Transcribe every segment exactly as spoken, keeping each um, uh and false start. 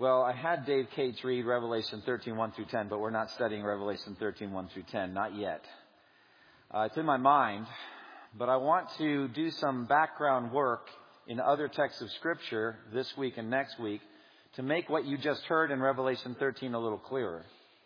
Well, I had Dave Cates read Revelation thirteen, one through ten, but we're not studying Revelation thirteen, one through ten. Not yet. Uh, it's in my mind, but I want to do some background work in other texts of Scripture this week and next week to make what you just heard in Revelation thirteen a little clearer.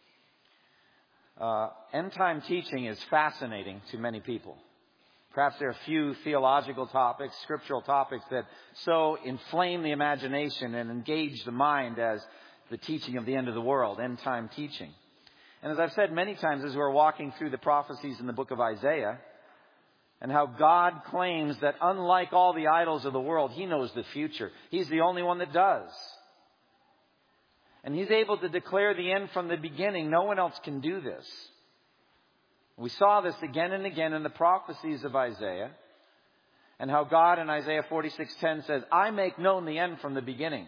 Uh, end-time teaching is fascinating to many people. Perhaps there are a few theological topics, scriptural topics that so inflame the imagination and engage the mind as the teaching of the end of the world, end-time teaching. And as I've said many times as we're walking through the prophecies in the book of Isaiah, and how God claims that unlike all the idols of the world, He knows the future. He's the only one that does. And He's able to declare the end from the beginning. No one else can do this. We saw this again and again in the prophecies of Isaiah, and how God in Isaiah forty-six ten says, I make known the end from the beginning.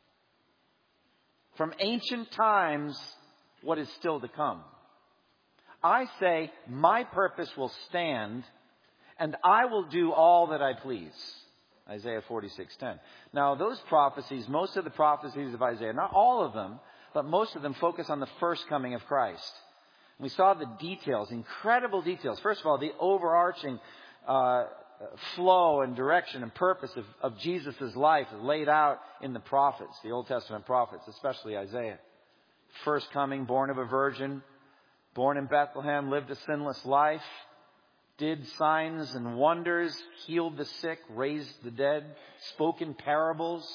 From ancient times, what is still to come. I say, my purpose will stand, and I will do all that I please. Isaiah forty-six ten. Now, those prophecies, most of the prophecies of Isaiah, not all of them, but most of them focus on the first coming of Christ. We saw the details, incredible details. First of all, the overarching uh, flow and direction and purpose of, of Jesus' life is laid out in the prophets, the Old Testament prophets, especially Isaiah. First coming, born of a virgin, born in Bethlehem, lived a sinless life, did signs and wonders, healed the sick, raised the dead, spoke in parables.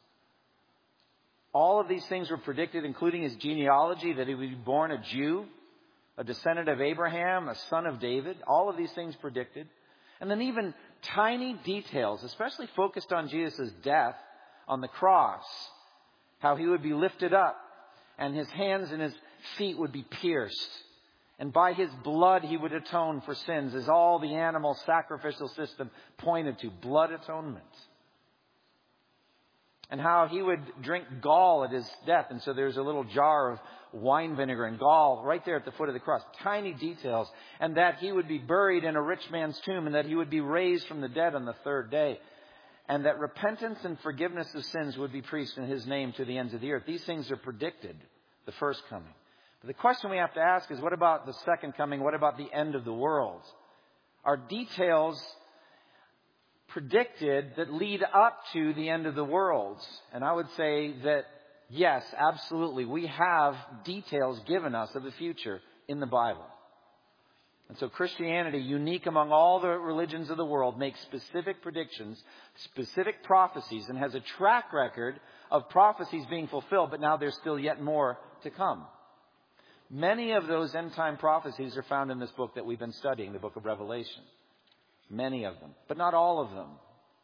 All of these things were predicted, including his genealogy, that he would be born a Jew, a descendant of Abraham, a son of David. All of these things predicted. And then even tiny details, especially focused on Jesus' death on the cross. How he would be lifted up and his hands and his feet would be pierced. And by his blood he would atone for sins, as all the animal sacrificial system pointed to. Blood atonement. And how he would drink gall at his death. And so there's a little jar of wine vinegar and gall right there at the foot of the cross. Tiny details. And that he would be buried in a rich man's tomb. And that he would be raised from the dead on the third day. And that repentance and forgiveness of sins would be preached in his name to the ends of the earth. These things are predicted. The first coming. But the question we have to ask is, what about the second coming? What about the end of the world? Are details predicted that lead up to the end of the world? And I would say that, yes, absolutely. We have details given us of the future in the Bible. And so Christianity, unique among all the religions of the world, makes specific predictions, specific prophecies, and has a track record of prophecies being fulfilled, but now there's still yet more to come. Many of those end-time prophecies are found in this book that we've been studying, the book of Revelation. Many of them, but not all of them.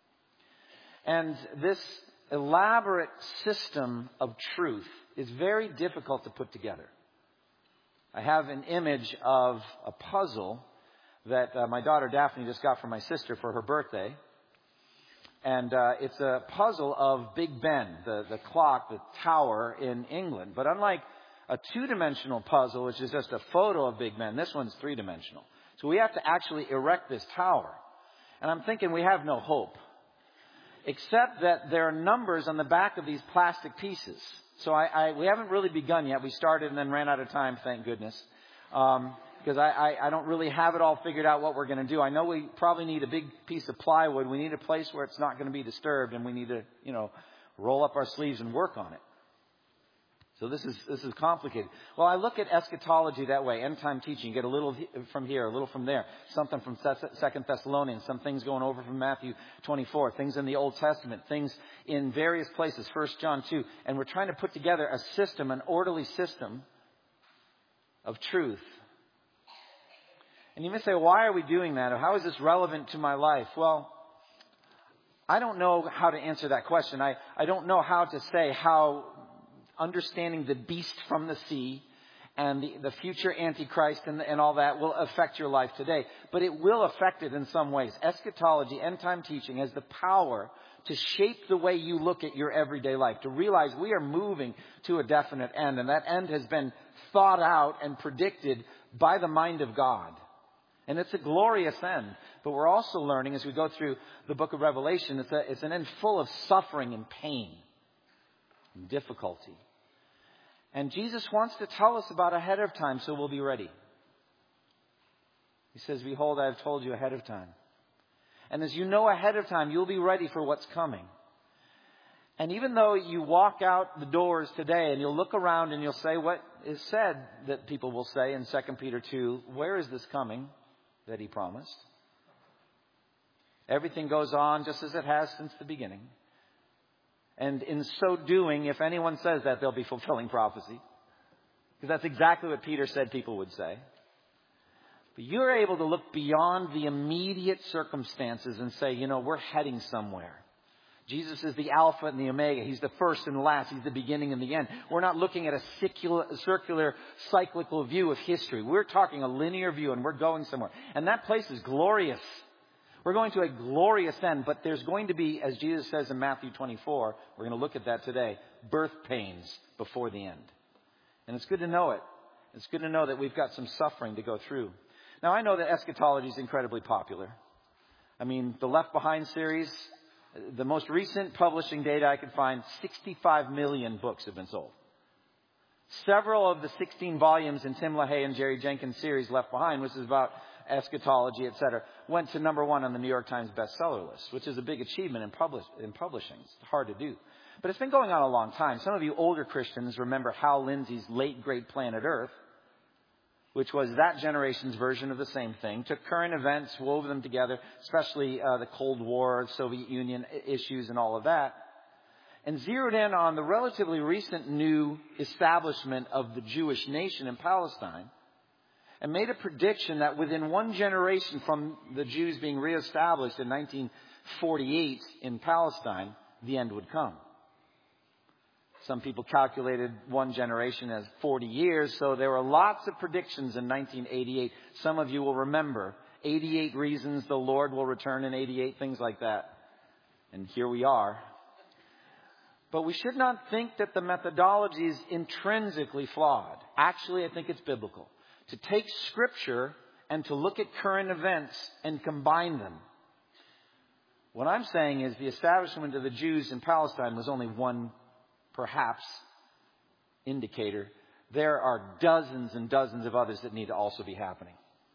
And this elaborate system of truth is very difficult to put together. I have an image of a puzzle that uh, my daughter Daphne just got from my sister for her birthday. And uh, it's a puzzle of Big Ben, the, the clock, the tower in England. But unlike a two-dimensional puzzle, which is just a photo of Big Ben, this one's three-dimensional. So we have to actually erect this tower. And I'm thinking we have no hope. Except that there are numbers on the back of these plastic pieces. So I, I we haven't really begun yet. We started and then ran out of time, thank goodness. Um, because I, I, I don't really have it all figured out what we're going to do. I know we probably need a big piece of plywood. We need a place where it's not going to be disturbed. And we need to, you know, roll up our sleeves and work on it. So this is this is complicated. Well, I look at eschatology that way, end-time teaching. You get a little from here, a little from there. Something from Second Thessalonians, some things going over from Matthew twenty-four, things in the Old Testament, things in various places, First John two. And we're trying to put together a system, an orderly system of truth. And you may say, why are we doing that? Or how is this relevant to my life? Well, I don't know how to answer that question. I, I don't know how to say how understanding the beast from the sea and the, the future Antichrist and, and all that will affect your life today. But it will affect it in some ways. Eschatology, end-time teaching, has the power to shape the way you look at your everyday life. To realize we are moving to a definite end. And that end has been thought out and predicted by the mind of God. And it's a glorious end. But we're also learning as we go through the book of Revelation, it's, a, it's an end full of suffering and pain. and difficulty. And Jesus wants to tell us about ahead of time so we'll be ready. He says, behold, I have told you ahead of time. And as you know ahead of time, you'll be ready for what's coming. And even though you walk out the doors today and you'll look around and you'll say what is said that people will say in Second Peter two, where is this coming that he promised? Everything goes on just as it has since the beginning. And in so doing, if anyone says that, they'll be fulfilling prophecy. Because that's exactly what Peter said people would say. But you're able to look beyond the immediate circumstances and say, you know, we're heading somewhere. Jesus is the Alpha and the Omega. He's the first and the last. He's the beginning and the end. We're not looking at a circular, circular, cyclical view of history. We're talking a linear view, and we're going somewhere. And that place is glorious. We're going to a glorious end, but there's going to be, as Jesus says in Matthew twenty-four, we're going to look at that today, birth pains before the end. And it's good to know it. It's good to know that we've got some suffering to go through. Now, I know that eschatology is incredibly popular. I mean, the Left Behind series, the most recent publishing data I could find, sixty-five million books have been sold. Several of the sixteen volumes in Tim LaHaye and Jerry Jenkins' series, Left Behind, which is about eschatology, et cetera, went to number one on the New York Times bestseller list, which is a big achievement in, publish, in publishing. It's hard to do. But it's been going on a long time. Some of you older Christians remember Hal Lindsey's late great Planet Earth, which was that generation's version of the same thing. Took current events, wove them together, especially uh, the Cold War, Soviet Union issues and all of that, and zeroed in on the relatively recent new establishment of the Jewish nation in Palestine, and made a prediction that within one generation from the Jews being reestablished in nineteen forty-eight in Palestine, the end would come. Some people calculated one generation as forty years, so there were lots of predictions in nineteen eighty-eight. Some of you will remember eighty-eight reasons the Lord will return in eighty-eight, things like that. And here we are. But we should not think that the methodology is intrinsically flawed. Actually, I think it's biblical. To take Scripture and to look at current events and combine them. What I'm saying is the establishment of the Jews in Palestine was only one, perhaps, indicator. There are dozens and dozens of others that need to also be happening.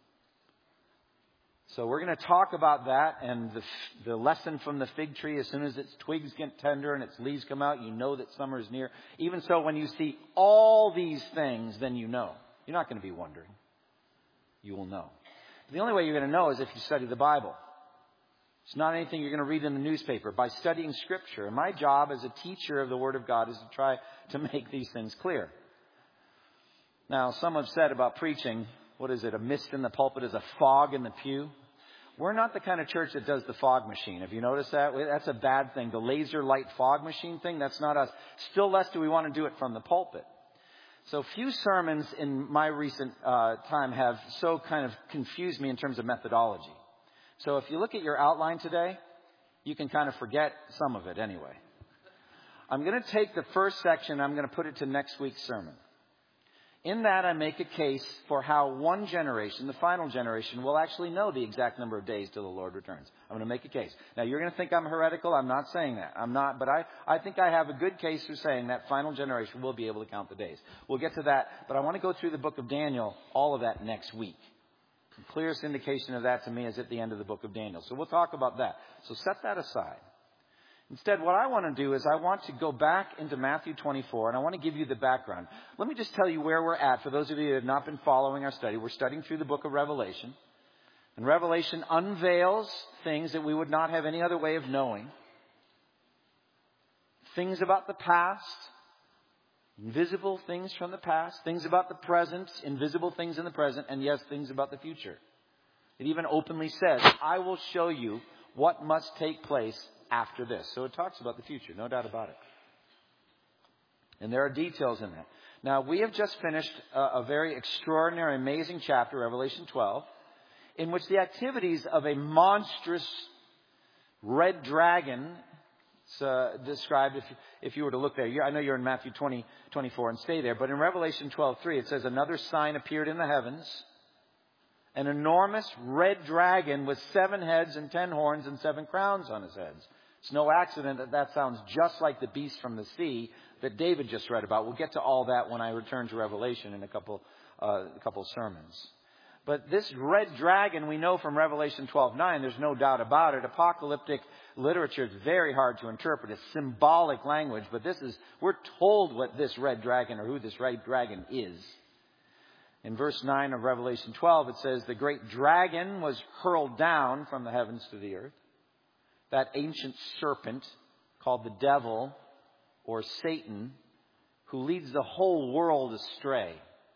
So we're going to talk about that and the, the lesson from the fig tree. As soon as its twigs get tender and its leaves come out, you know that summer is near. Even so, when you see all these things, then you know. You're not going to be wondering. You will know. The only way you're going to know is if you study the Bible. It's not anything you're going to read in the newspaper. By studying Scripture. And my job as a teacher of the Word of God is to try to make these things clear. Now, some have said about preaching, what is it? A mist in the pulpit is a fog in the pew. We're not the kind of church that does the fog machine. Have you noticed that? That's a bad thing. The laser light fog machine thing, that's not us. Still less do we want to do it from the pulpit. So few sermons in my recent uh, time have so kind of confused me in terms of methodology. So if you look at your outline today, you can kind of forget some of it anyway. I'm going to take the first section, I'm going to put it to next week's sermon. In that, I make a case for how one generation, the final generation, will actually know the exact number of days till the Lord returns. I'm going to make a case. Now, you're going to think I'm heretical. I'm not saying that. I'm not. But I, I think I have a good case for saying that final generation will be able to count the days. We'll get to that. But I want to go through the book of Daniel, all of that next week. The clearest indication of that to me is at the end of the book of Daniel. So we'll talk about that. So set that aside. Instead, what I want to do is I want to go back into Matthew twenty-four, and I want to give you the background. Let me just tell you where we're at. For those of you who have not been following our study, we're studying through the book of Revelation. And Revelation unveils things that we would not have any other way of knowing. Things about the past, invisible things from the past, things about the present, invisible things in the present, and yes, things about the future. It even openly says, I will show you what must take place after this. So it talks about the future, no doubt about it. And there are details in that. Now, we have just finished a, a very extraordinary, amazing chapter, Revelation twelve, in which the activities of a monstrous red dragon, it's uh, described, if, if you were to look there. I know you're in Matthew twenty, twenty-four and stay there, but in Revelation twelve three, it says, another sign appeared in the heavens, an enormous red dragon with seven heads and ten horns and seven crowns on his heads. It's no accident that that sounds just like the beast from the sea that David just read about. We'll get to all that when I return to Revelation in a couple, uh, a couple sermons. But this red dragon, we know from Revelation twelve nine, there's no doubt about it. Apocalyptic literature is very hard to interpret. It's symbolic language, but this is, we're told what this red dragon or who this red dragon is. In verse nine of Revelation twelve, it says, the great dragon was hurled down from the heavens to the earth. That ancient serpent called the devil or Satan, who leads the whole world astray.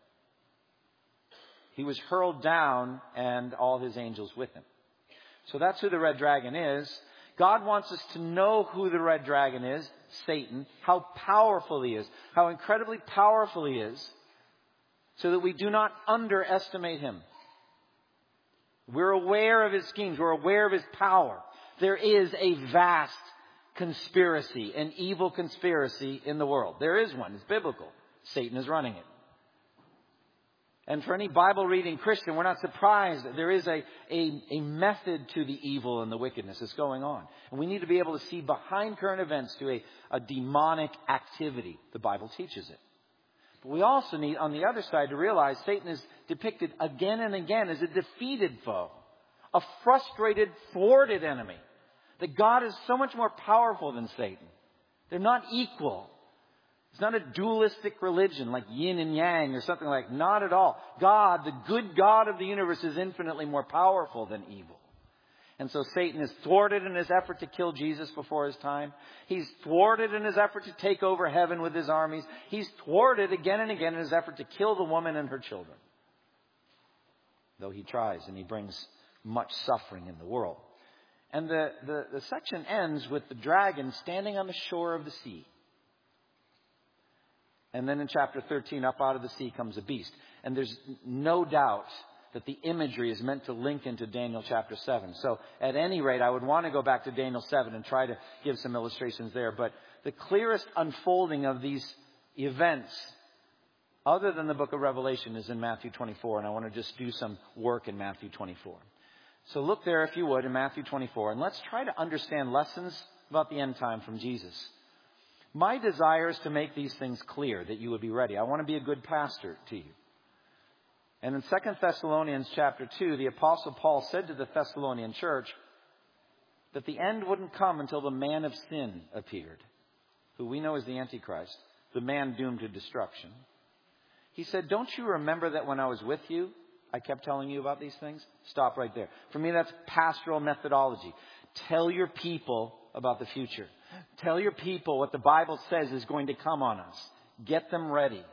He was hurled down and all his angels with him. So that's who the red dragon is. God wants us to know who the red dragon is, Satan, how powerful he is, how incredibly powerful he is, so that we do not underestimate him. We're aware of his schemes. We're aware of his power. There is a vast conspiracy, an evil conspiracy in the world. There is one. It's biblical. Satan is running it. And for any Bible-reading Christian, we're not surprised that there is a, a, a method to the evil and the wickedness that's going on. And we need to be able to see behind current events to a, a demonic activity. The Bible teaches it. But we also need, on the other side, to realize Satan is depicted again and again as a defeated foe. A frustrated, thwarted enemy. That God is so much more powerful than Satan. They're not equal. It's not a dualistic religion like yin and yang or something like that. Not at all. God, the good God of the universe, is infinitely more powerful than evil. And so Satan is thwarted in his effort to kill Jesus before his time. He's thwarted in his effort to take over heaven with his armies. He's thwarted again and again in his effort to kill the woman and her children. Though he tries, and he brings much suffering in the world. And the, the, the section ends with the dragon standing on the shore of the sea. And then in chapter thirteen, up out of the sea comes a beast. And there's no doubt that the imagery is meant to link into Daniel chapter seven. So at any rate, I would want to go back to Daniel seven and try to give some illustrations there. But the clearest unfolding of these events, other than the book of Revelation, is in Matthew twenty-four. And I want to just do some work in Matthew twenty-four. So look there, if you would, in Matthew twenty-four. And let's try to understand lessons about the end time from Jesus. My desire is to make these things clear, that you would be ready. I want to be a good pastor to you. And in Second Thessalonians chapter two, the Apostle Paul said to the Thessalonian church that the end wouldn't come until the man of sin appeared, who we know as the Antichrist, the man doomed to destruction. He said, don't you remember that when I was with you, I kept telling you about these things? Stop right there. For me, that's pastoral methodology. Tell your people about the future. Tell your people what the Bible says is going to come on us. Get them ready.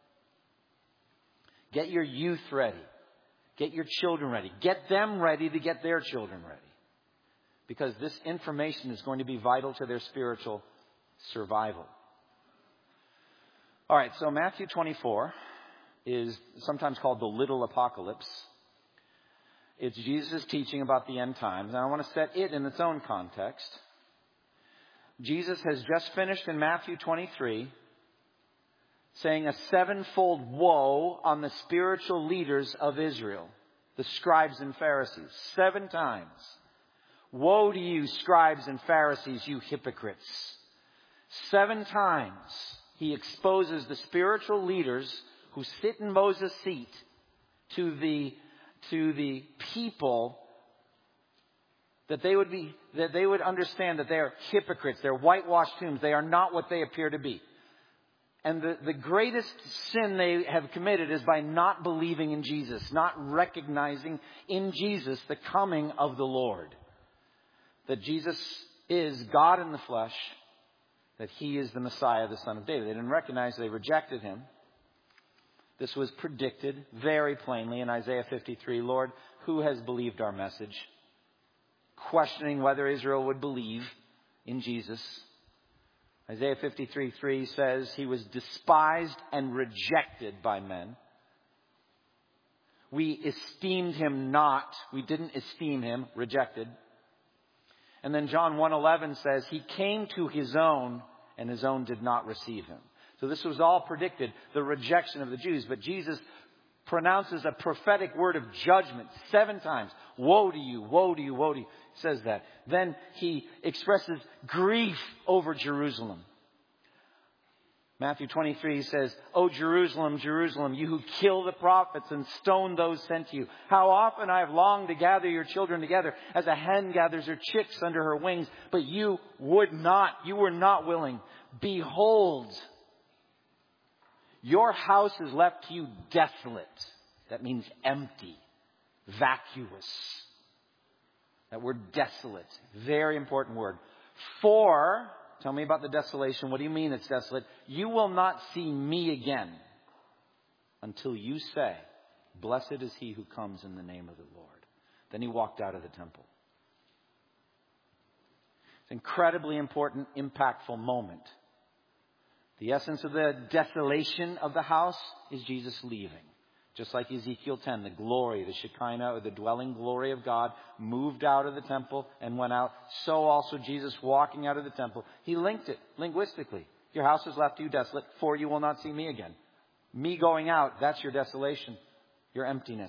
Get your youth ready. Get your children ready. Get them ready to get their children ready. Because this information is going to be vital to their spiritual survival. All right, so Matthew twenty-four is sometimes called the Little Apocalypse. It's Jesus' teaching about the end times. And I want to set it in its own context. Jesus has just finished in Matthew twenty-three saying a sevenfold woe on the spiritual leaders of Israel, the scribes and Pharisees. Seven times. Woe to you, scribes and Pharisees, you hypocrites. Seven times he exposes the spiritual leaders who sit in Moses' seat to the, to the people, that they would be, that they would understand that they are hypocrites. They're whitewashed tombs. They are not what they appear to be. And the, the greatest sin they have committed is by not believing in Jesus, not recognizing in Jesus the coming of the Lord. That Jesus is God in the flesh, that he is the Messiah, the Son of David. They didn't recognize, they rejected him. This was predicted very plainly in Isaiah fifty-three. Lord, who has believed our message? Questioning whether Israel would believe in Jesus. Isaiah fifty-three three says he was despised and rejected by men. We esteemed him not. We didn't esteem him. Rejected. And then John one eleven says he came to his own and his own did not receive him. So this was all predicted, the rejection of the Jews. But Jesus pronounces a prophetic word of judgment seven times. Woe to you, woe to you, woe to you. says that. Then he expresses grief over Jerusalem. Matthew twenty-three says, "O Jerusalem, Jerusalem, you who kill the prophets and stone those sent to you. How often I have longed to gather your children together as a hen gathers her chicks under her wings, but you would not, you were not willing. Behold, your house is left to you desolate." That means empty, vacuous. That word desolate, very important word. "For," tell me about the desolation. What do you mean it's desolate? "You will not see me again until you say, 'Blessed is he who comes in the name of the Lord.'" Then he walked out of the temple. It's an incredibly important, impactful moment. The essence of the desolation of the house is Jesus leaving. Just like Ezekiel ten, the glory, the Shekinah, or the dwelling glory of God, moved out of the temple and went out. So also Jesus walking out of the temple. He linked it linguistically. Your house is left to you desolate, for you will not see me again. Me going out, that's your desolation, your emptiness.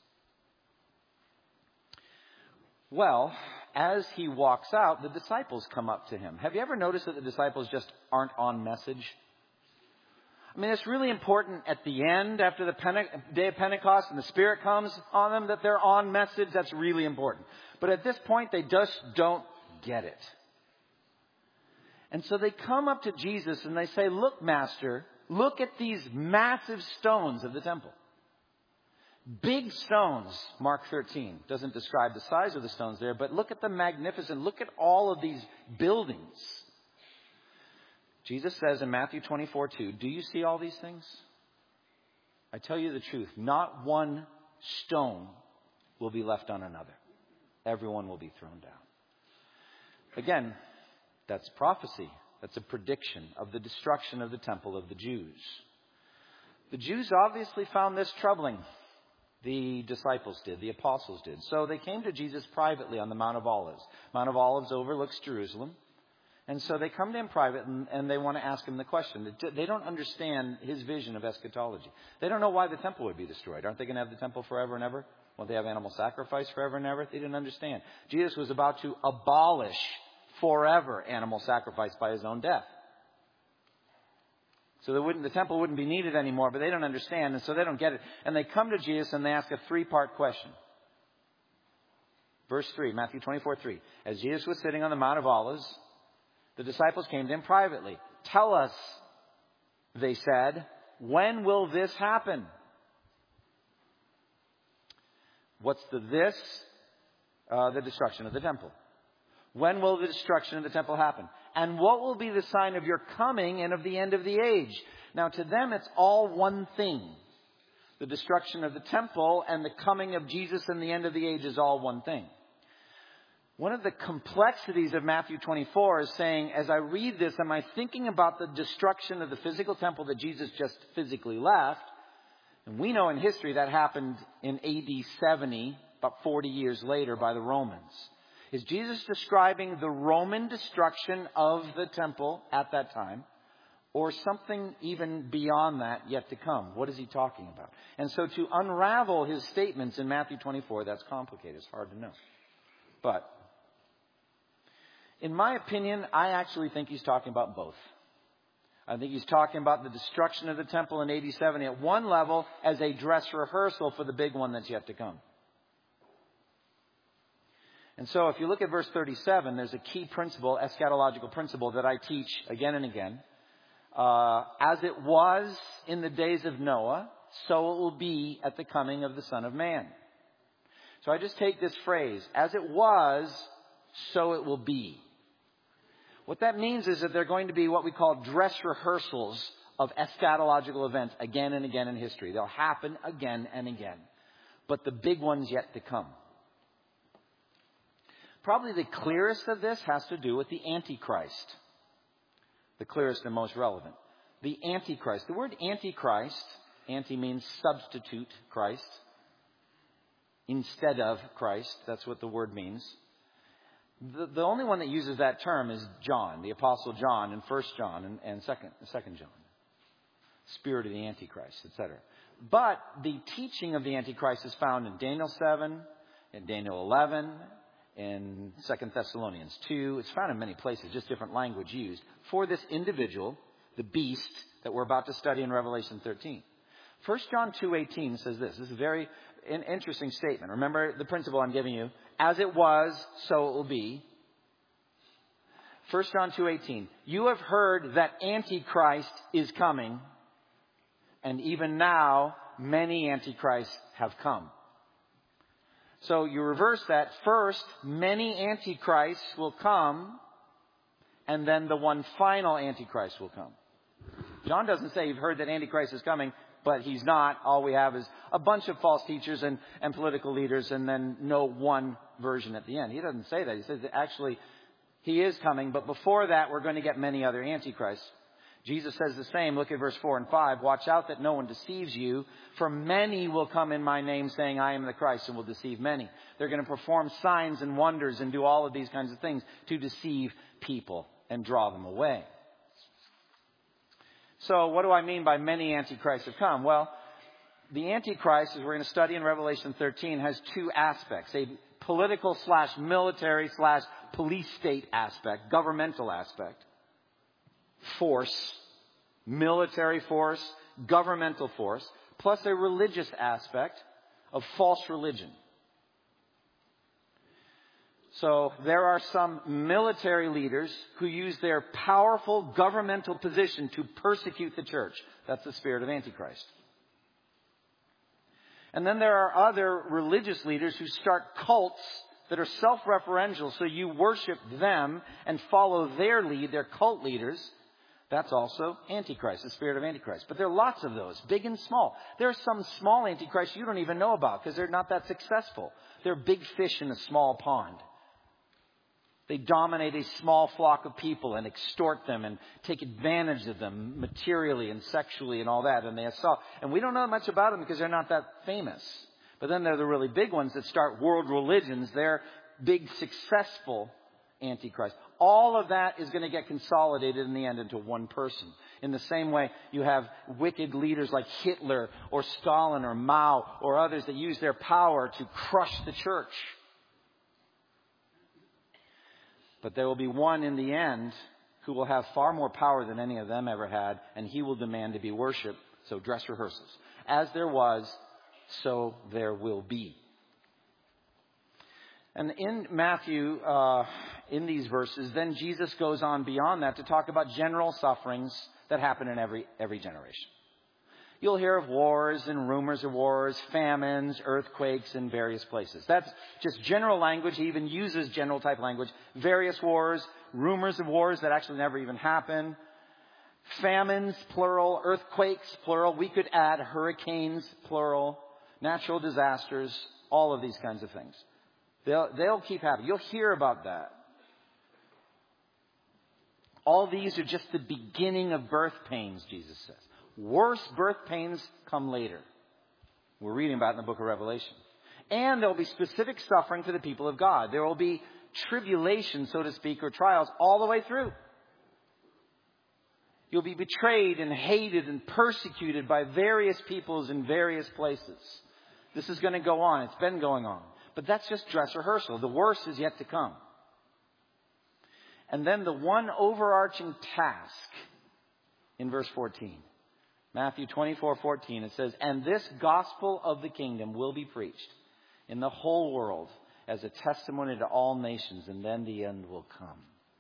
Well, as he walks out, the disciples come up to him. Have you ever noticed that the disciples just aren't on message? I mean, it's really important at the end, after the Pente- day of Pentecost and the Spirit comes on them, that they're on message. That's really important. But at this point, they just don't get it. And so they come up to Jesus and they say, "Look, Master, look at these massive stones of the temple." Big stones, Mark thirteen. Doesn't describe the size of the stones there, but look at the magnificent, look at all of these buildings. Jesus says in Matthew twenty-four two, "Do you see all these things? I tell you the truth, not one stone will be left on another. Everyone will be thrown down." Again, that's prophecy. That's a prediction of the destruction of the temple of the Jews. The Jews obviously found this troubling. The disciples did. The apostles did. So they came to Jesus privately on the Mount of Olives. Mount of Olives overlooks Jerusalem. And so they come to him private and, and they want to ask him the question. They don't understand his vision of eschatology. They don't know why the temple would be destroyed. Aren't they going to have the temple forever and ever? Won't they have animal sacrifice forever and ever? They didn't understand. Jesus was about to abolish forever animal sacrifice by his own death. So they wouldn't, the temple wouldn't be needed anymore, but they don't understand, and so they don't get it. And they come to Jesus and they ask a three-part question. Verse three, Matthew twenty-four three. "As Jesus was sitting on the Mount of Olives, the disciples came to him privately. 'Tell us,' they said, 'when will this happen?'" What's the this? Uh, the destruction of the temple. "When will the destruction of the temple happen? And what will be the sign of your coming and of the end of the age?" Now to them it's all one thing. The destruction of the temple and the coming of Jesus and the end of the age is all one thing. One of the complexities of Matthew twenty-four is saying, as I read this, am I thinking about the destruction of the physical temple that Jesus just physically left? And we know in history that happened in A D seventy, about forty years later, by the Romans. Is Jesus describing the Roman destruction of the temple at that time, or something even beyond that yet to come? What is he talking about? And so to unravel his statements in Matthew twenty-four, that's complicated. It's hard to know. But in my opinion, I actually think he's talking about both. I think he's talking about the destruction of the temple in A D seventy at one level as a dress rehearsal for the big one that's yet to come. And so if you look at verse thirty-seven, there's a key principle, eschatological principle, that I teach again and again. Uh, as it was in the days of Noah, so it will be at the coming of the Son of Man. So I just take this phrase, as it was, so it will be. What that means is that they're going to be what we call dress rehearsals of eschatological events again and again in history. They'll happen again and again. But the big one's yet to come. Probably the clearest of this has to do with the Antichrist. The clearest and most relevant. The Antichrist. The word Antichrist, anti means substitute Christ. Instead of Christ. That's what the word means. The, the only one that uses that term is John, the Apostle John in First John and, and second, second John. Spirit of the Antichrist, et cetera. But the teaching of the Antichrist is found in Daniel seven, in Daniel eleven, in Second Thessalonians two. It's found in many places, just different language used. For this individual, the beast that we're about to study in Revelation thirteen. First John two eighteen says this. This is a very an interesting statement. Remember the principle I'm giving you. As it was, so it will be. First John two eighteen. You have heard that Antichrist is coming, and even now many Antichrists have come. So you reverse that. First, many Antichrists will come, and then the one final Antichrist will come. John doesn't say you've heard that Antichrist is coming, but he's not. All we have is a bunch of false teachers and, and political leaders, and then no one version at the end. He doesn't say that. He says that actually he is coming, but before that we're going to get many other Antichrists. Jesus says the same. Look at verse four and five. Watch out that no one deceives you, for many will come in my name saying I am the Christ, and will deceive many. They're going to perform signs and wonders and do all of these kinds of things to deceive people and draw them away. So what do I mean by many Antichrists have come? Well, the Antichrist, as we're going to study in Revelation thirteen, has two aspects. A political slash military slash police state aspect, governmental aspect. Force, military force, governmental force, plus a religious aspect of false religion. So there are some military leaders who use their powerful governmental position to persecute the church. That's the spirit of Antichrist. And then there are other religious leaders who start cults that are self-referential, so you worship them and follow their lead, their cult leaders. That's also Antichrist, the spirit of Antichrist. But there are lots of those, big and small. There are some small Antichrists you don't even know about because they're not that successful. They're big fish in a small pond. They dominate a small flock of people and extort them and take advantage of them materially and sexually and all that. And they assault. And we don't know much about them because they're not that famous. But then there are the really big ones that start world religions. They're big, successful Antichrist. All of that is going to get consolidated in the end into one person. In the same way, you have wicked leaders like Hitler or Stalin or Mao or others that use their power to crush the church. But there will be one in the end who will have far more power than any of them ever had, and he will demand to be worshipped. So dress rehearsals. As there was, so there will be. And in Matthew, uh, in these verses, then Jesus goes on beyond that to talk about general sufferings that happen in every every generation. You'll hear of wars and rumors of wars, famines, earthquakes in various places. That's just general language. He even uses general type language. Various wars, rumors of wars that actually never even happen. Famines, plural. Earthquakes, plural. We could add hurricanes, plural. Natural disasters, all of these kinds of things. They'll, they'll keep happening. You'll hear about that. All these are just the beginning of birth pains, Jesus says. Worse birth pains come later. We're reading about it in the book of Revelation. And there will be specific suffering for the people of God. There will be tribulation, so to speak, or trials all the way through. You'll be betrayed and hated and persecuted by various peoples in various places. This is going to go on. It's been going on. But that's just dress rehearsal. The worst is yet to come. And then the one overarching task in verse fourteen. Matthew twenty-four fourteen, it says, and this gospel of the kingdom will be preached in the whole world as a testimony to all nations, and then the end will come.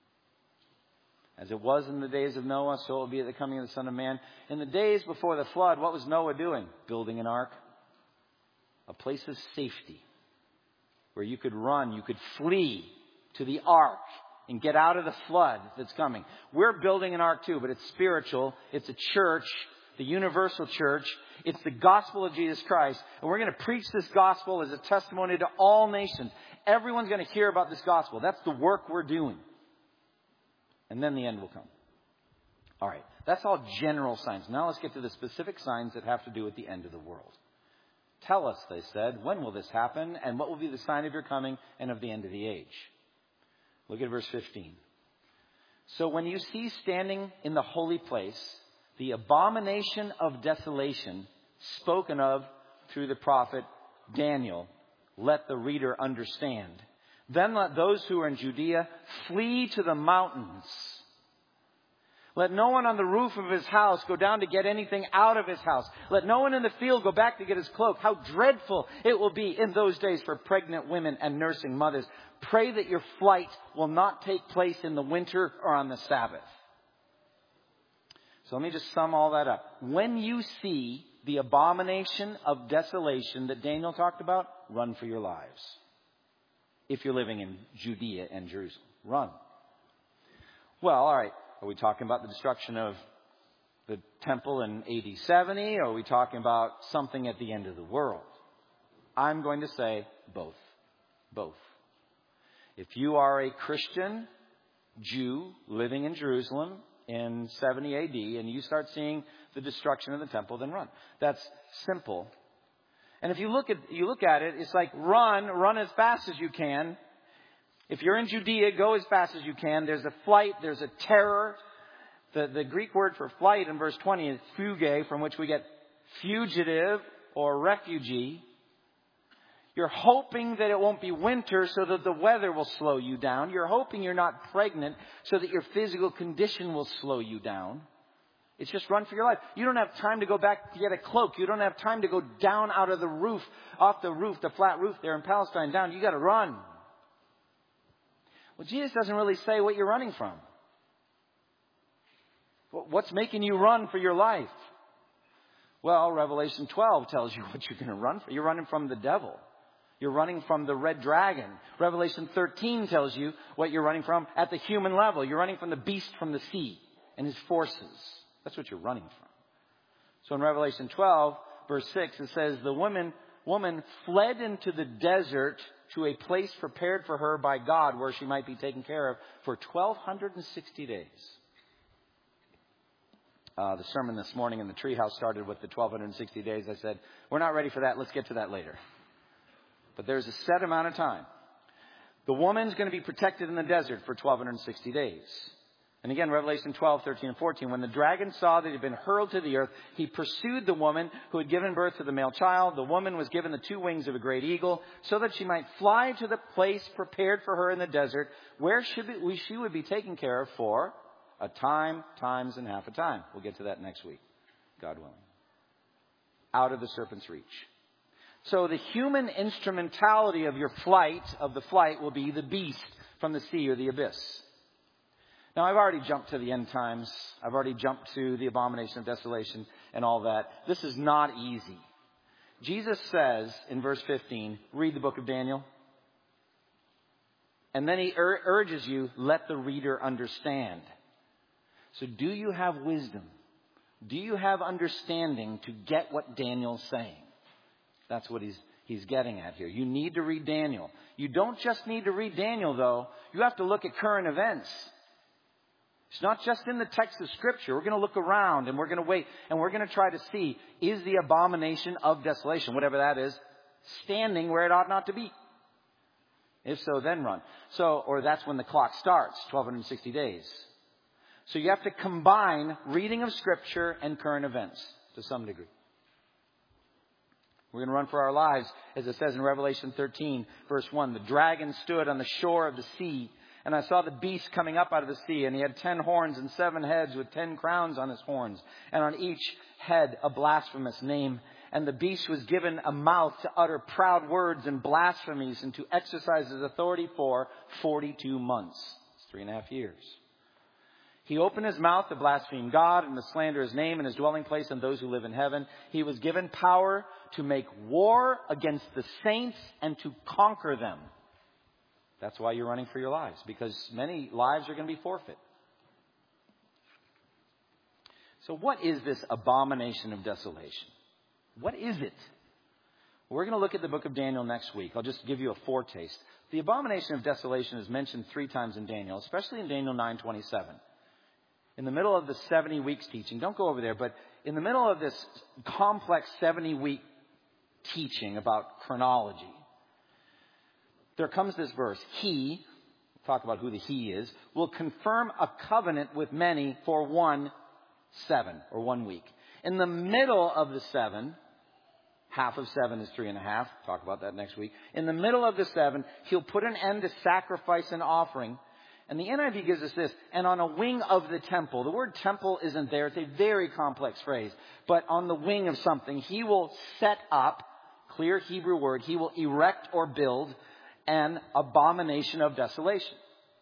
As it was in the days of Noah, so it will be at the coming of the Son of Man. In the days before the flood, what was Noah doing? Building an ark. A place of safety where you could run, you could flee to the ark and get out of the flood that's coming. We're building an ark too, but it's spiritual. It's a church, the universal church. It's the gospel of Jesus Christ. And we're going to preach this gospel as a testimony to all nations. Everyone's going to hear about this gospel. That's the work we're doing. And then the end will come. All right. That's all general signs. Now let's get to the specific signs that have to do with the end of the world. Tell us, they said, when will this happen? And what will be the sign of your coming and of the end of the age? Look at verse fifteen. So when you see standing in the holy place the abomination of desolation spoken of through the prophet Daniel, let the reader understand. Then let those who are in Judea flee to the mountains. Let no one on the roof of his house go down to get anything out of his house. Let no one in the field go back to get his cloak. How dreadful it will be in those days for pregnant women and nursing mothers. Pray that your flight will not take place in the winter or on the Sabbath. So let me just sum all that up. When you see the abomination of desolation that Daniel talked about, run for your lives. If you're living in Judea and Jerusalem, run. Well, all right. Are we talking about the destruction of the temple in A D seventy? Or are we talking about something at the end of the world? I'm going to say both. Both. If you are a Christian Jew living in Jerusalem in seventy A D and you start seeing the destruction of the temple, then run. That's simple. And if you look at you look at it, it's like run, run as fast as you can. If you're in Judea, go as fast as you can. There's a flight, there's a terror. The, the Greek word for flight in verse twenty is fuge, from which we get fugitive or refugee. You're hoping that it won't be winter so that the weather will slow you down. You're hoping you're not pregnant so that your physical condition will slow you down. It's just run for your life. You don't have time to go back to get a cloak. You don't have time to go down out of the roof, off the roof, the flat roof there in Palestine down. You got to run. Well, Jesus doesn't really say what you're running from. What's making you run for your life? Well, Revelation twelve tells you what you're going to run for. You're running from the devil. You're running from the red dragon. Revelation thirteen tells you what you're running from at the human level. You're running from the beast from the sea and his forces. That's what you're running from. So in Revelation twelve, verse six, it says, the woman, woman fled into the desert to a place prepared for her by God where she might be taken care of for twelve sixty days. Uh, the sermon this morning in the treehouse started with the twelve sixty days. I said, we're not ready for that. Let's get to that later. But there's a set amount of time. The woman's going to be protected in the desert for twelve sixty days. And again, Revelation twelve, thirteen, and fourteen. When the dragon saw that he had been hurled to the earth, he pursued the woman who had given birth to the male child. The woman was given the two wings of a great eagle so that she might fly to the place prepared for her in the desert, where she would be taken care of for a time, times, and half a time. We'll get to that next week, God willing. Out of the serpent's reach. So the human instrumentality of your flight, of the flight, will be the beast from the sea or the abyss. Now, I've already jumped to the end times. I've already jumped to the abomination of desolation and all that. This is not easy. Jesus says in verse fifteen, read the book of Daniel. And then he ur- urges you, let the reader understand. So do you have wisdom? Do you have understanding to get what Daniel's saying? That's what he's he's getting at here. You need to read Daniel. You don't just need to read Daniel, though. You have to look at current events. It's not just in the text of Scripture. We're going to look around and we're going to wait and we're going to try to see, is the abomination of desolation, whatever that is, standing where it ought not to be? If so, then run. So, or that's when the clock starts, twelve sixty days. So you have to combine reading of Scripture and current events to some degree. We're going to run for our lives, as it says in Revelation thirteen, verse one. The dragon stood on the shore of the sea, and I saw the beast coming up out of the sea, and he had ten horns and seven heads with ten crowns on his horns, and on each head a blasphemous name. And the beast was given a mouth to utter proud words and blasphemies and to exercise his authority for forty-two months. It's three and a half years. He opened his mouth to blaspheme God and to slander his name and his dwelling place and those who live in heaven. He was given power to make war against the saints and to conquer them. That's why you're running for your lives, because many lives are going to be forfeit. So what is this abomination of desolation? What is it? We're going to look at the book of Daniel next week. I'll just give you a foretaste. The abomination of desolation is mentioned three times in Daniel, especially in Daniel nine twenty-seven. In the middle of the seventy weeks teaching, don't go over there, but in the middle of this complex seventy week teaching about chronology, there comes this verse. He, we'll talk about who the he is, will confirm a covenant with many for one seven or one week. In the middle of the seven, Half of seven is three and a half. Talk about that next week. In the middle of the seven, he'll put an end to sacrifice and offering. And the N I V gives us this, and on a wing of the temple. The word temple isn't there. It's a very complex phrase. But on the wing of something, he will set up, clear Hebrew word, he will erect or build an abomination of desolation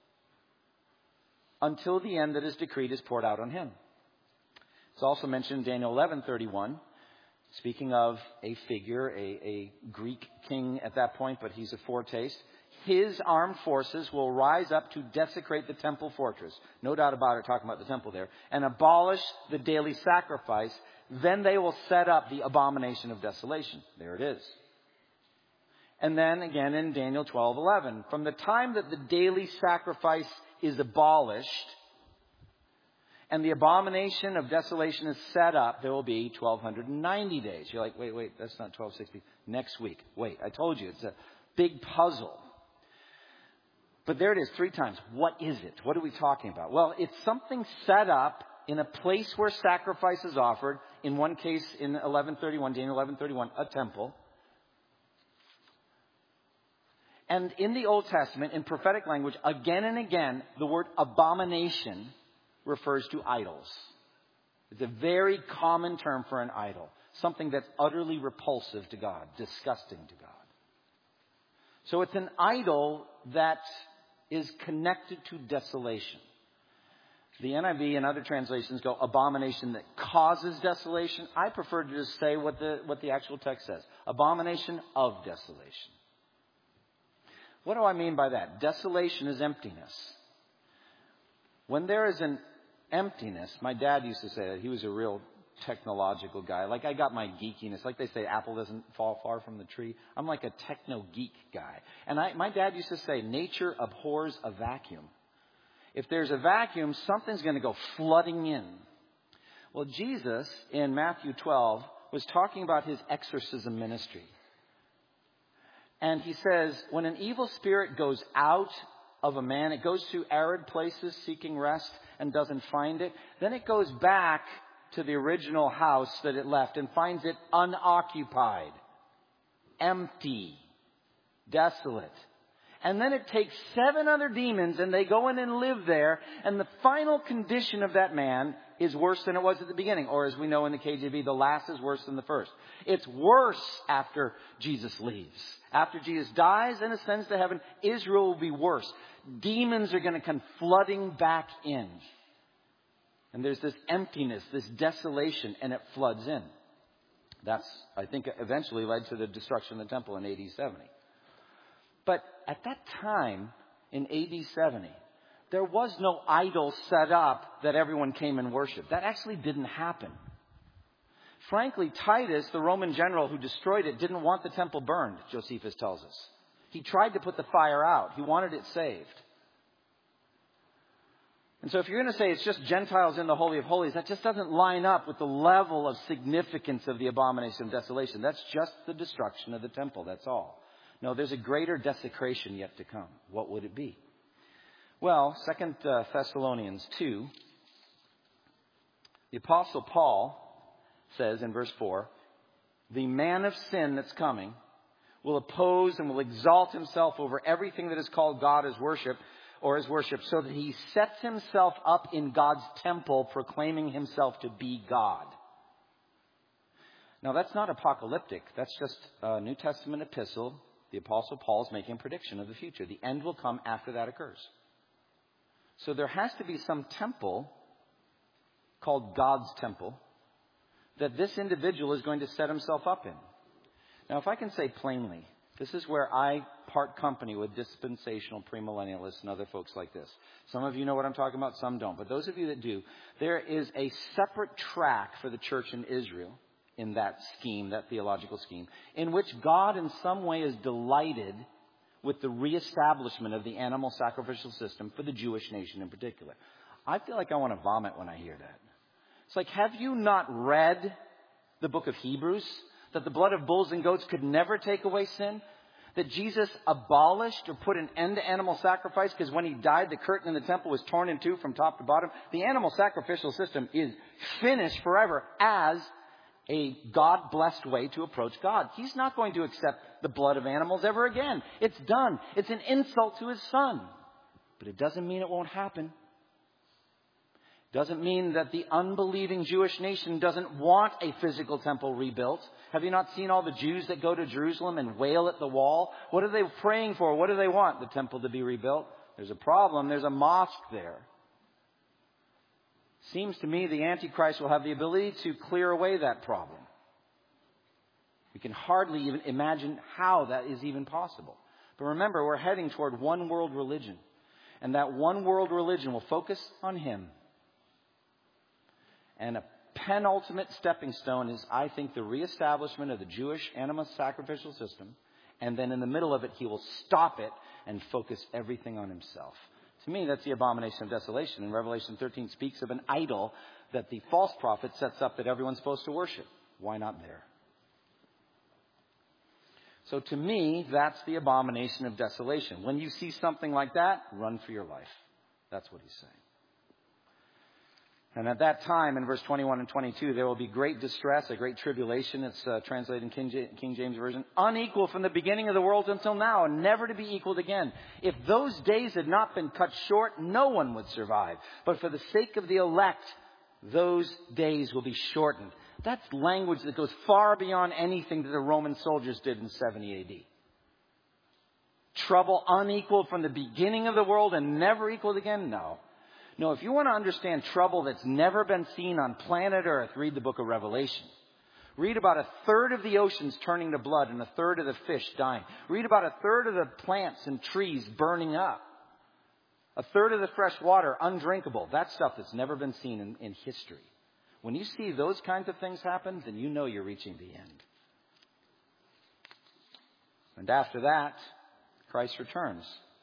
until the end that is decreed is poured out on him. It's also mentioned in Daniel eleven thirty-one. Speaking of a figure, a, a Greek king at that point, but he's a foretaste. His armed forces will rise up to desecrate the temple fortress. No doubt about it, talking about the temple there. And abolish the daily sacrifice. Then they will set up the abomination of desolation. There it is. And then again in Daniel twelve eleven. From the time that the daily sacrifice is abolished and the abomination of desolation is set up, there will be twelve ninety days. You're like, wait, wait, that's not twelve sixty. Next week. Wait, I told you, it's a big puzzle. But there it is, three times. What is it? What are we talking about? Well, it's something set up in a place where sacrifice is offered. In one case, in eleven thirty-one, Daniel eleven thirty-one, a temple. And in the Old Testament, in prophetic language, again and again, the word abomination refers to idols. It's a very common term for an idol. Something that's utterly repulsive to God, disgusting to God. So it's an idol that is connected to desolation. The N I V and other translations go abomination that causes desolation. I prefer to just say what the, what the actual text says. Abomination of desolation. What do I mean by that? Desolation is emptiness. When there is an emptiness, my dad used to say that. He was a real technological guy. Like, I got my geekiness. Like they say, apple doesn't fall far from the tree. I'm like a techno geek guy. And I, my dad used to say, nature abhors a vacuum. If there's a vacuum, something's going to go flooding in. Well, Jesus in Matthew twelve was talking about his exorcism ministry. And he says, when an evil spirit goes out of a man, it goes to arid places seeking rest and doesn't find it. Then it goes back to the original house that it left and finds it unoccupied, empty, desolate. And then it takes seven other demons and they go in and live there. And the final condition of that man is worse than it was at the beginning. Or as we know in the K J V, the last is worse than the first. It's worse after Jesus leaves. After Jesus dies and ascends to heaven, Israel will be worse. Demons are going to come flooding back in. And there's this emptiness, this desolation, and it floods in. That's, I think, eventually led to the destruction of the temple in A D seventy. But at that time, in A D seventy, there was no idol set up that everyone came and worshiped. That actually didn't happen. Frankly, Titus, the Roman general who destroyed it, didn't want the temple burned, Josephus tells us. He tried to put the fire out. He wanted it saved. And so if you're going to say it's just Gentiles in the Holy of Holies, that just doesn't line up with the level of significance of the abomination of desolation. That's just the destruction of the temple. That's all. No, there's a greater desecration yet to come. What would it be? Well, Second Thessalonians two, the Apostle Paul says in verse four, the man of sin that's coming will oppose and will exalt himself over everything that is called God as worship or as worship, so that he sets himself up in God's temple, proclaiming himself to be God. Now, that's not apocalyptic. That's just a New Testament epistle. The Apostle Paul is making a prediction of the future. The end will come after that occurs. So there has to be some temple called God's temple that this individual is going to set himself up in. Now, if I can say plainly, this is where I part company with dispensational premillennialists and other folks like this. Some of you know what I'm talking about, some don't. But those of you that do, there is a separate track for the church in Israel in that scheme, that theological scheme, in which God in some way is delighted with the reestablishment of the animal sacrificial system for the Jewish nation in particular. I feel like I want to vomit when I hear that. It's like, have you not read the book of Hebrews? That the blood of bulls and goats could never take away sin? That Jesus abolished or put an end to animal sacrifice because when he died, the curtain in the temple was torn in two from top to bottom. The animal sacrificial system is finished forever as a God-blessed way to approach God. He's not going to accept the blood of animals ever again. It's done. It's an insult to his Son. But it doesn't mean it won't happen. Doesn't mean that the unbelieving Jewish nation doesn't want a physical temple rebuilt. Have you not seen all the Jews that go to Jerusalem and wail at the wall? What are they praying for? What do they want? The temple to be rebuilt? There's a problem. There's a mosque there. Seems to me the Antichrist will have the ability to clear away that problem. We can hardly even imagine how that is even possible. But remember, we're heading toward one world religion. And that one world religion will focus on him. And a penultimate stepping stone is, I think, the reestablishment of the Jewish animal sacrificial system. And then in the middle of it, he will stop it and focus everything on himself. To me, that's the abomination of desolation. And Revelation thirteen speaks of an idol that the false prophet sets up that everyone's supposed to worship. Why not there? So to me, that's the abomination of desolation. When you see something like that, run for your life. That's what he's saying. And at that time, in verse twenty-one and twenty-two, there will be great distress, a great tribulation. It's uh, translated in King, J- King James Version. Unequal from the beginning of the world until now, and never to be equaled again. If those days had not been cut short, no one would survive. But for the sake of the elect, those days will be shortened. That's language that goes far beyond anything that the Roman soldiers did in seventy A D. Trouble unequaled from the beginning of the world and never equaled again? No. No, if you want to understand trouble that's never been seen on planet Earth, read the book of Revelation. Read about a third of the oceans turning to blood and a third of the fish dying. Read about a third of the plants and trees burning up. A third of the fresh water undrinkable. That's stuff that's never been seen in, in history. When you see those kinds of things happen, then you know you're reaching the end. And after that, Christ returns.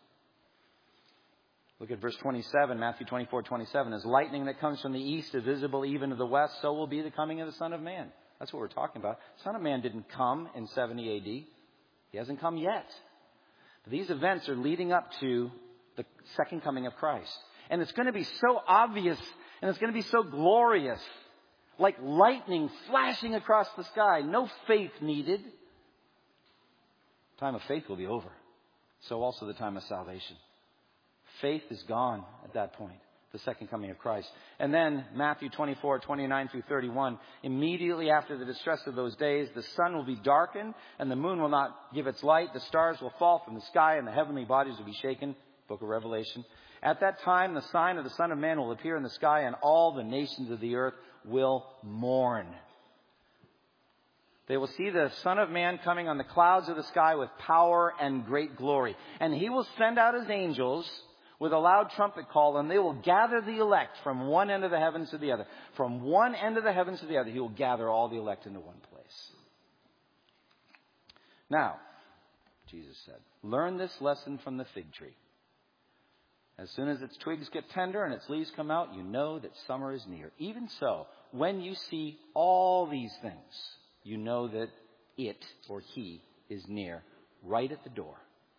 Look at verse twenty-seven, Matthew twenty-four, twenty-seven. As lightning that comes from the east is visible even to the west, so will be the coming of the Son of Man. That's what we're talking about. Son of Man didn't come in seventy A D. He hasn't come yet. But these events are leading up to the second coming of Christ. And it's going to be so obvious and it's going to be so glorious. Like lightning flashing across the sky. No faith needed. Time of faith will be over. So also the time of salvation. Faith is gone at that point. The second coming of Christ. And then Matthew twenty-four, twenty-nine through thirty-one. Immediately after the distress of those days, the sun will be darkened and the moon will not give its light. The stars will fall from the sky and the heavenly bodies will be shaken. Book of Revelation. At that time, the sign of the Son of Man will appear in the sky and all the nations of the earth will mourn. They will see the Son of Man coming on the clouds of the sky with power and great glory. And he will send out his angels with a loud trumpet call, and they will gather the elect from one end of the heavens to the other. From one end of the heavens to the other, he will gather all the elect into one place. Now, Jesus said, learn this lesson from the fig tree. As soon as its twigs get tender and its leaves come out, you know that summer is near. Even so, when you see all these things, you know that it, or he, is near, right at the door.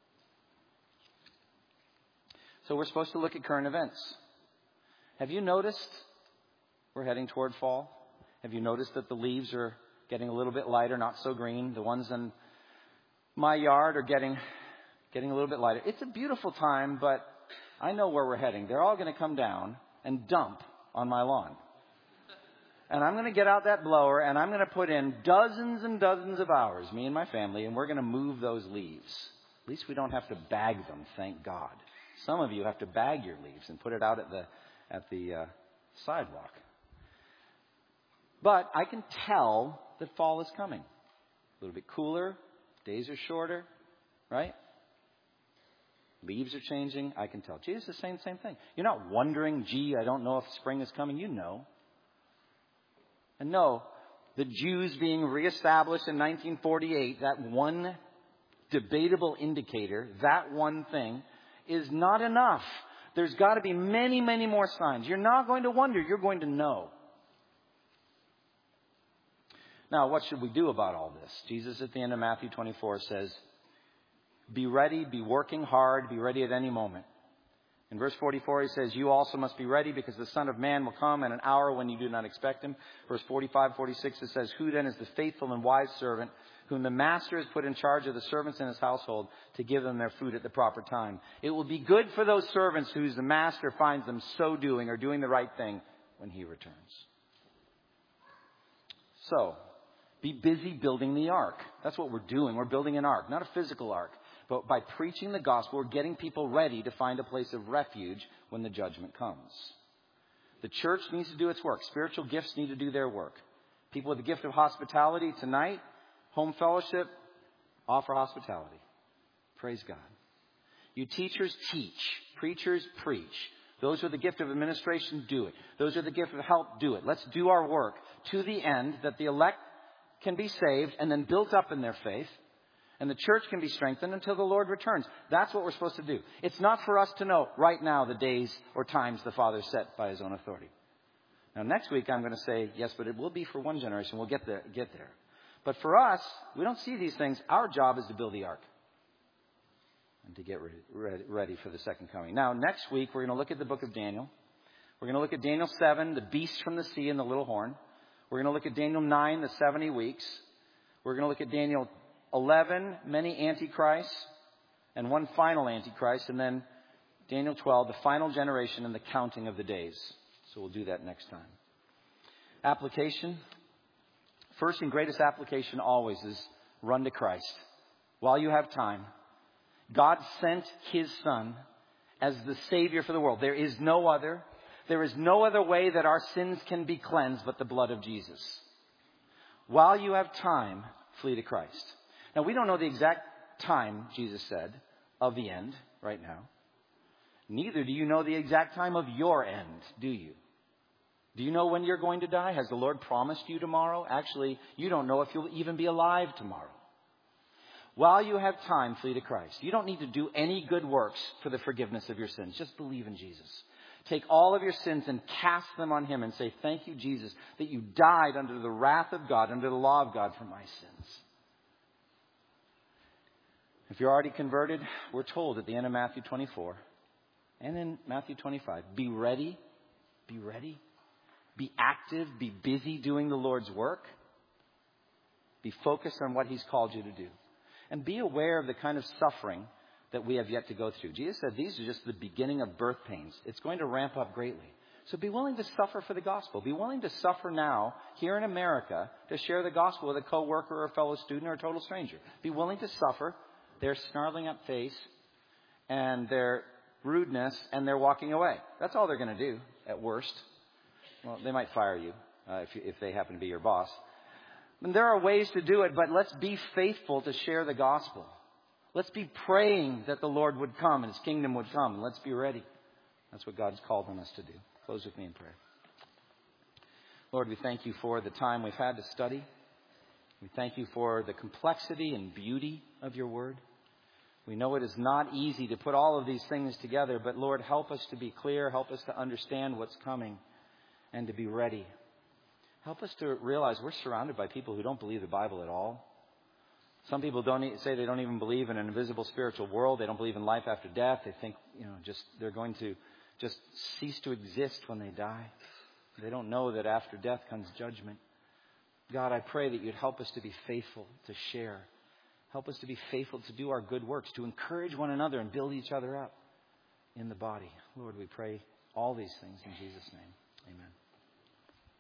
So we're supposed to look at current events. Have you noticed we're heading toward fall? Have you noticed that the leaves are getting a little bit lighter, not so green? The ones in my yard are getting getting a little bit lighter. It's a beautiful time, but I know where we're heading. They're all going to come down and dump on my lawn. And I'm going to get out that blower and I'm going to put in dozens and dozens of hours, me and my family, and we're going to move those leaves. At least we don't have to bag them, thank God. Some of you have to bag your leaves and put it out at the at the uh, sidewalk. But I can tell that fall is coming. A little bit cooler, days are shorter, right? Leaves are changing. I can tell. Jesus is saying the same thing. You're not wondering, gee, I don't know if spring is coming. You know. And no, the Jews being reestablished in nineteen forty-eight, that one debatable indicator, that one thing, is not enough. There's got to be many, many more signs. You're not going to wonder. You're going to know. Now, what should we do about all this? Jesus at the end of Matthew twenty-four says, be ready, be working hard, be ready at any moment. In verse forty-four, he says, you also must be ready because the Son of Man will come at an hour when you do not expect him. Verse forty-five, forty-six, it says, who then is the faithful and wise servant whom the master has put in charge of the servants in his household to give them their food at the proper time? It will be good for those servants whose the master finds them so doing or doing the right thing when he returns. So, be busy building the ark. That's what we're doing. We're building an ark, not a physical ark. But by preaching the gospel, we're getting people ready to find a place of refuge when the judgment comes. The church needs to do its work. Spiritual gifts need to do their work. People with the gift of hospitality tonight, home fellowship, offer hospitality. Praise God. You teachers teach. Preachers preach. Those with the gift of administration do it. Those with the gift of help do it. Let's do our work to the end that the elect can be saved and then built up in their faith. And the church can be strengthened until the Lord returns. That's what we're supposed to do. It's not for us to know right now the days or times the Father set by his own authority. Now, next week I'm going to say, yes, but it will be for one generation. We'll get there. Get there. But for us, we don't see these things. Our job is to build the ark and to get ready, ready for the second coming. Now, next week we're going to look at the book of Daniel. We're going to look at Daniel seven, the beast from the sea and the little horn. We're going to look at Daniel nine, the seventy weeks. We're going to look at Daniel eleven, many antichrists, and one final antichrist, and then Daniel twelve, the final generation and the counting of the days. So we'll do that next time. Application. First and greatest application always is run to Christ. While you have time, God sent his Son as the Savior for the world. There is no other. There is no other way that our sins can be cleansed but the blood of Jesus. While you have time, flee to Christ. Now, we don't know the exact time, Jesus said, of the end right now. Neither do you know the exact time of your end, do you? Do you know when you're going to die? Has the Lord promised you tomorrow? Actually, you don't know if you'll even be alive tomorrow. While you have time, flee to Christ. You don't need to do any good works for the forgiveness of your sins. Just believe in Jesus. Take all of your sins and cast them on him and say, thank you, Jesus, that you died under the wrath of God, under the law of God for my sins. If you're already converted, we're told at the end of Matthew twenty-four and in Matthew twenty-five, be ready, be ready, be active, be busy doing the Lord's work. Be focused on what he's called you to do. And be aware of the kind of suffering that we have yet to go through. Jesus said these are just the beginning of birth pains. It's going to ramp up greatly. So be willing to suffer for the gospel. Be willing to suffer now here in America to share the gospel with a coworker or a fellow student or a total stranger. Be willing to suffer their snarling up face and their rudeness and their walking away. That's all they're going to do at worst. Well, they might fire you uh, if, you, if they happen to be your boss. And there are ways to do it, but let's be faithful to share the gospel. Let's be praying that the Lord would come and his kingdom would come. And let's be ready. That's what God's called on us to do. Close with me in prayer. Lord, we thank you for the time we've had to study. We thank you for the complexity and beauty of your word. We know it is not easy to put all of these things together, but Lord, help us to be clear. Help us to understand what's coming and to be ready. Help us to realize we're surrounded by people who don't believe the Bible at all. Some people don't say they don't even believe in an invisible spiritual world. They don't believe in life after death. They think, you know, just they're going to just cease to exist when they die. They don't know that after death comes judgment. God, I pray that you'd help us to be faithful, to share. Help us to be faithful to do our good works, to encourage one another and build each other up in the body. Lord, we pray all these things in Jesus' name. Amen.